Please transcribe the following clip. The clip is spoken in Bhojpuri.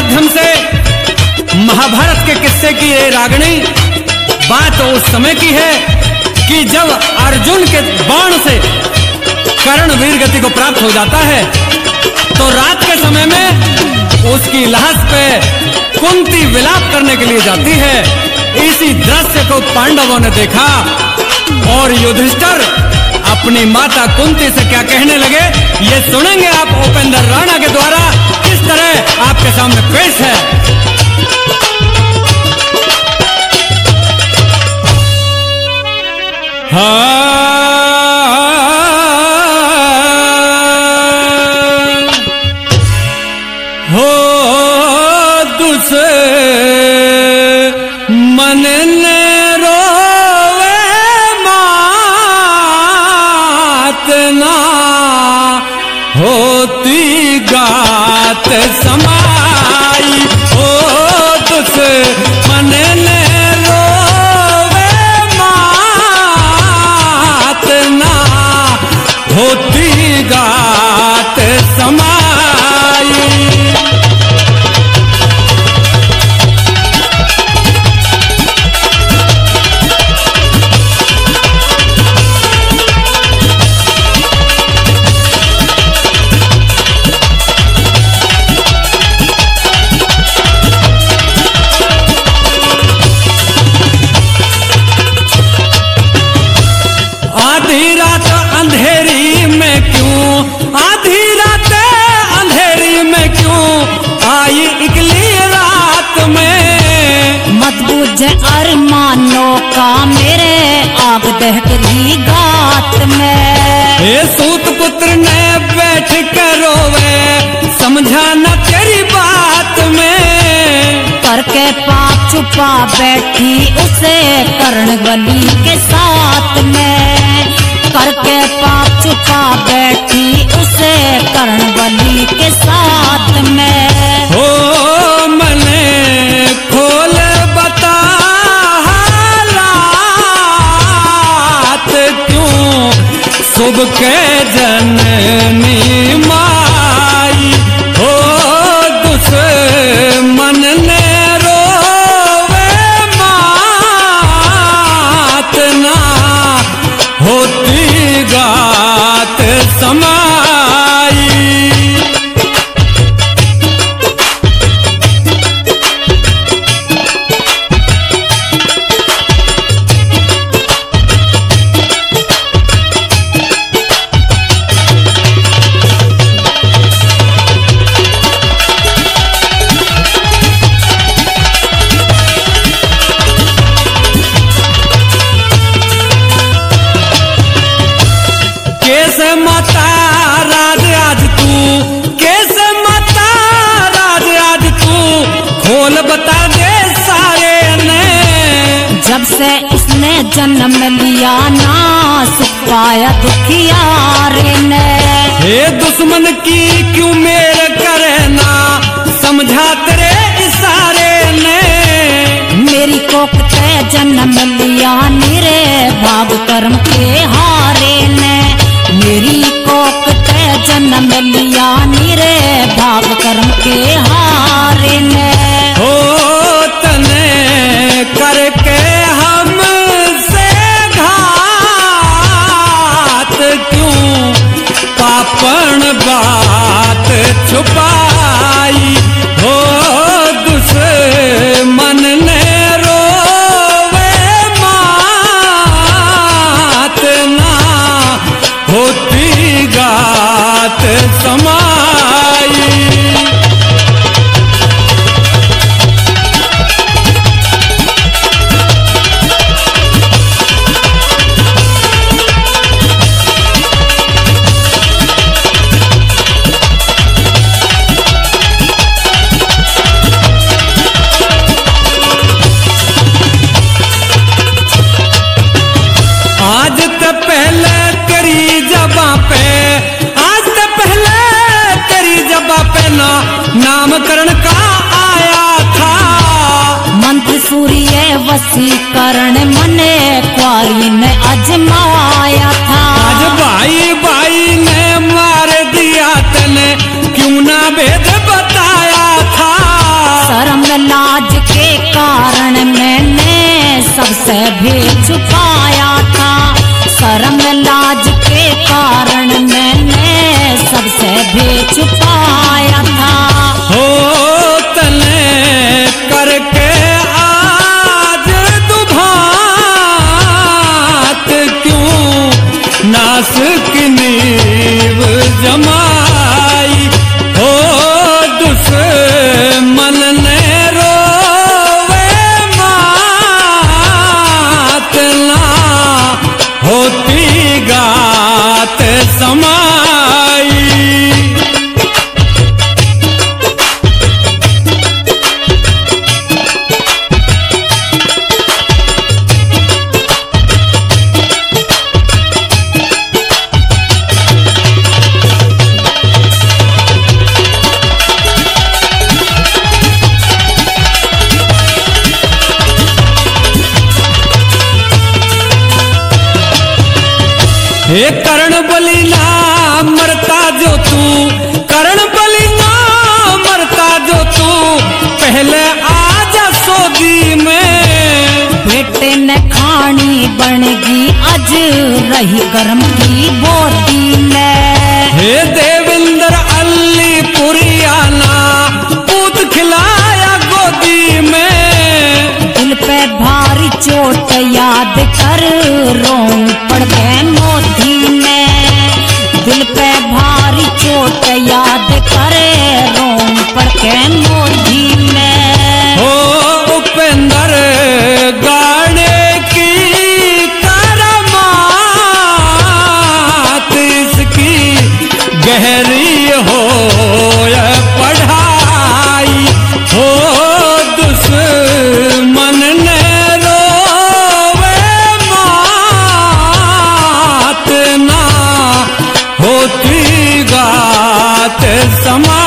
माध्यम से महाभारत के किस्से की ये रागनी बात उस समय की है कि जब अर्जुन के बाण से कर्ण वीर गति को प्राप्त हो जाता है तो रात के समय में उसकी लाश पे कुंती विलाप करने के लिए जाती है। इसी दृश्य को पांडवों ने देखा और युधिष्ठिर अपनी माता कुंती से क्या कहने लगे ये सुनेंगे आप उपेंद्र राणा के द्वारा किस तरह आपके सामने पेश है। हो दुसे मन ने रोवे मात ना होती गात समाई। हो दुसे मन ने रोवे मात ना होती गात समाई। आधी रात अंधेरी में क्यों, आधी रात अंधेरी में क्यों आई इकली रात में। मत बुझ अरमानों का मेरे आग दहकरी गात में। हे सूत पुत्र ने बैठ कर रोवे समझा न तेरी बात में। करके पाप छुपा बैठी उसे कर्ण बलि के साथ में। करके पाप छुपा बैठी उसे कर्ण बलि के साथ में। हो मने खोल बता हालात क्यों शुभ के जननी माई। हो दुश्मन ने रोवे मात ना होती गात समाई। कैसे माता राज आज तू, कैसे माता राज आज तू खोल बता दे सारे ने। जब से इसने जन्म लिया ना सुख पाया दुखियारे ने। हे दुश्मन की क्यों मेरे करे ना समझा तेरे इशारे ने। मेरी कोख ते जन्म लिया निरे भाग कर्म के हारे ने। मेरी कोख ते जन्म लिया निरे भाग कर्म के हारे ने। हो तने करके हमसे घात क्यों पापन बात छुपाई। हो दुश्मन ने रोवे मात ना होती गात समाई। आज तो पहले तेरी जबा पे, आज तो पहले तेरी जबा पे ना नामकरण का आया था। मंत्र सूर्य वसीकरण मने क्वारी ने अजमाया था। आज भाई भाई ने मार दिया तने क्यों ना भेद बताया था। सबसे भी छुपाया था। शर्म लाज के कारण मैंने सबसे भी छुपाया था। हो तने करके आज दुभात क्यों नास की नींव जमाई। हो दुश्मन ने रोवे मात ना होती गात समाई। हे कर्ण बलि ना मरता जो तू, कर्ण बलि ना मरता जो तू, पहले आजा सोदी में। बेटे ने खानी बनगी अज रही गरम की बोती में। हे देवेंद्र अल्ली पुरियाना पूत खिलाया गोदी में। दिल पे भारी चोट याद कर रोंग पड़ गए मोती में। दिल पे भारी चोट याद करे रोंग पड़ गए मोती में। हो उपेंद्र गाने की करामात इसकी गहरी हो या पढ़ाई। हो दुश्मन ने रोवे मात ना होती गात समा।